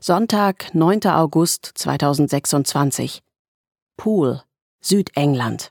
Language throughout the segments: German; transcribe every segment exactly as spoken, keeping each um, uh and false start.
Sonntag, neunter August zweitausendsechsundzwanzig. Poole, Südengland.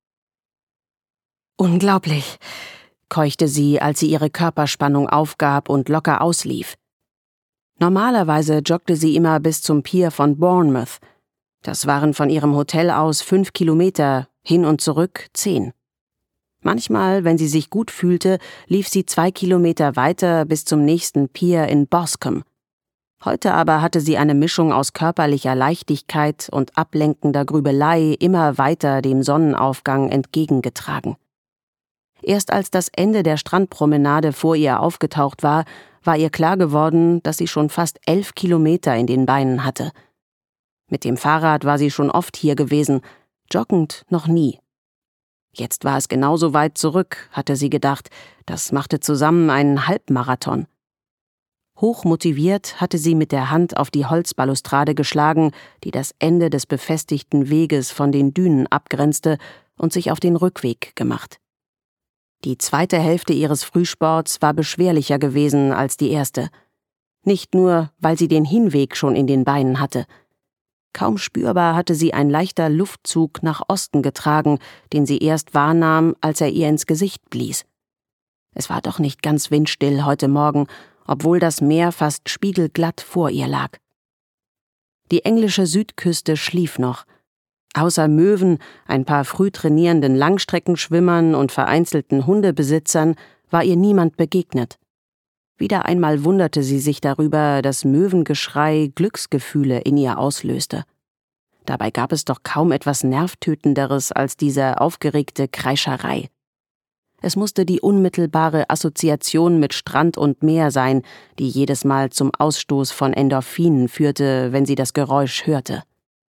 »Unglaublich«, keuchte sie, als sie ihre Körperspannung aufgab und locker auslief. Normalerweise joggte sie immer bis zum Pier von Bournemouth. Das waren von ihrem Hotel aus fünf Kilometer, hin und zurück zehn. Manchmal, wenn sie sich gut fühlte, lief sie zwei Kilometer weiter bis zum nächsten Pier in Boscombe. Heute aber hatte sie eine Mischung aus körperlicher Leichtigkeit und ablenkender Grübelei immer weiter dem Sonnenaufgang entgegengetragen. Erst als das Ende der Strandpromenade vor ihr aufgetaucht war, war ihr klar geworden, dass sie schon fast elf Kilometer in den Beinen hatte. Mit dem Fahrrad war sie schon oft hier gewesen, joggend noch nie. Jetzt war es genauso weit zurück, hatte sie gedacht, das machte zusammen einen Halbmarathon. Hochmotiviert hatte sie mit der Hand auf die Holzbalustrade geschlagen, die das Ende des befestigten Weges von den Dünen abgrenzte, und sich auf den Rückweg gemacht. Die zweite Hälfte ihres Frühsports war beschwerlicher gewesen als die erste. Nicht nur, weil sie den Hinweg schon in den Beinen hatte. Kaum spürbar hatte sie ein leichter Luftzug nach Osten getragen, den sie erst wahrnahm, als er ihr ins Gesicht blies. Es war doch nicht ganz windstill heute Morgen, obwohl das Meer fast spiegelglatt vor ihr lag. Die englische Südküste schlief noch. Außer Möwen, ein paar früh trainierenden Langstreckenschwimmern und vereinzelten Hundebesitzern war ihr niemand begegnet. Wieder einmal wunderte sie sich darüber, dass Möwengeschrei Glücksgefühle in ihr auslöste. Dabei gab es doch kaum etwas Nervtötenderes als diese aufgeregte Kreischerei. Es musste die unmittelbare Assoziation mit Strand und Meer sein, die jedes Mal zum Ausstoß von Endorphinen führte, wenn sie das Geräusch hörte.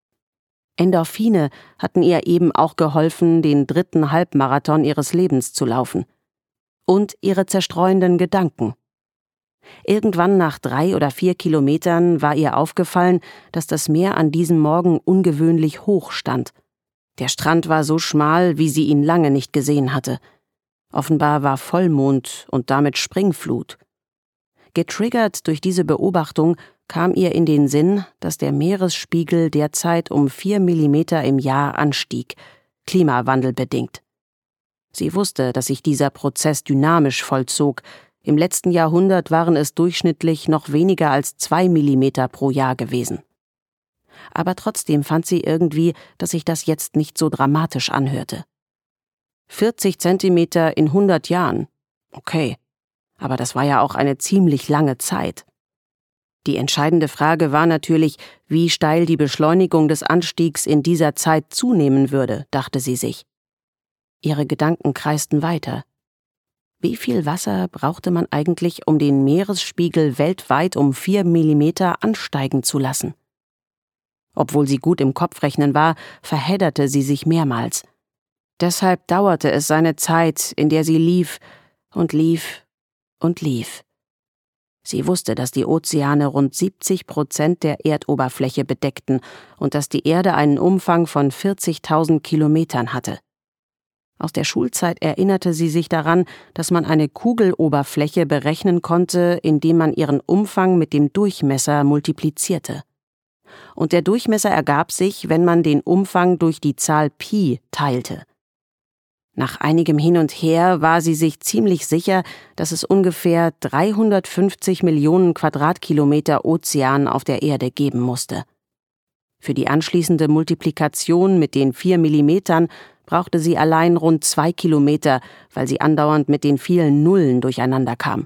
Endorphine hatten ihr eben auch geholfen, den dritten Halbmarathon ihres Lebens zu laufen. Und ihre zerstreuenden Gedanken. Irgendwann nach drei oder vier Kilometern war ihr aufgefallen, dass das Meer an diesem Morgen ungewöhnlich hoch stand. Der Strand war so schmal, wie sie ihn lange nicht gesehen hatte. Offenbar war Vollmond und damit Springflut. Getriggert durch diese Beobachtung kam ihr in den Sinn, dass der Meeresspiegel derzeit um vier Millimeter im Jahr anstieg, klimawandelbedingt. Sie wusste, dass sich dieser Prozess dynamisch vollzog. Im letzten Jahrhundert waren es durchschnittlich noch weniger als zwei Millimeter pro Jahr gewesen. Aber trotzdem fand sie irgendwie, dass sich das jetzt nicht so dramatisch anhörte. vierzig Zentimeter in hundert Jahren. Okay, aber das war ja auch eine ziemlich lange Zeit. Die entscheidende Frage war natürlich, wie steil die Beschleunigung des Anstiegs in dieser Zeit zunehmen würde, dachte sie sich. Ihre Gedanken kreisten weiter. Wie viel Wasser brauchte man eigentlich, um den Meeresspiegel weltweit um vier Millimeter ansteigen zu lassen? Obwohl sie gut im Kopfrechnen war, verhedderte sie sich mehrmals. Deshalb dauerte es seine Zeit, in der sie lief und lief und lief. Sie wusste, dass die Ozeane rund siebzig Prozent der Erdoberfläche bedeckten und dass die Erde einen Umfang von vierzigtausend Kilometern hatte. Aus der Schulzeit erinnerte sie sich daran, dass man eine Kugeloberfläche berechnen konnte, indem man ihren Umfang mit dem Durchmesser multiplizierte. Und der Durchmesser ergab sich, wenn man den Umfang durch die Zahl Pi teilte. Nach einigem Hin und Her war sie sich ziemlich sicher, dass es ungefähr dreihundertfünfzig Millionen Quadratkilometer Ozean auf der Erde geben musste. Für die anschließende Multiplikation mit den vier Millimetern brauchte sie allein rund zwei Kilometer, weil sie andauernd mit den vielen Nullen durcheinander kam.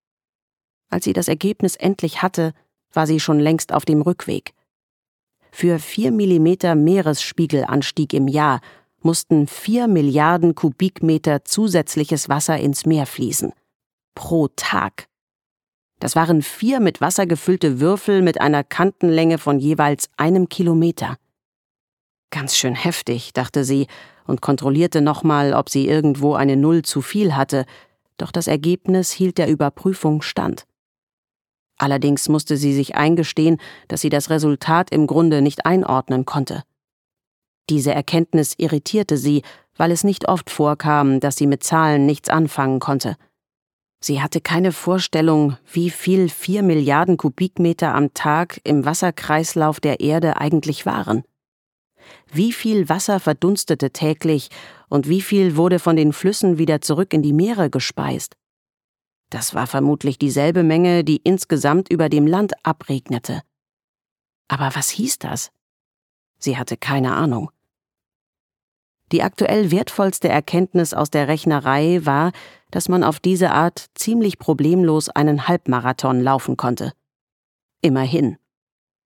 Als sie das Ergebnis endlich hatte, war sie schon längst auf dem Rückweg. Für vier Millimeter Meeresspiegelanstieg im Jahr mussten vier Milliarden Kubikmeter zusätzliches Wasser ins Meer fließen. Pro Tag. Das waren vier mit Wasser gefüllte Würfel mit einer Kantenlänge von jeweils einem Kilometer. Ganz schön heftig, dachte sie und kontrollierte nochmal, ob sie irgendwo eine Null zu viel hatte, doch das Ergebnis hielt der Überprüfung stand. Allerdings musste sie sich eingestehen, dass sie das Resultat im Grunde nicht einordnen konnte. Diese Erkenntnis irritierte sie, weil es nicht oft vorkam, dass sie mit Zahlen nichts anfangen konnte. Sie hatte keine Vorstellung, wie viel vier Milliarden Kubikmeter am Tag im Wasserkreislauf der Erde eigentlich waren. Wie viel Wasser verdunstete täglich und wie viel wurde von den Flüssen wieder zurück in die Meere gespeist? Das war vermutlich dieselbe Menge, die insgesamt über dem Land abregnete. Aber was hieß das? Sie hatte keine Ahnung. Die aktuell wertvollste Erkenntnis aus der Rechnerei war, dass man auf diese Art ziemlich problemlos einen Halbmarathon laufen konnte. Immerhin.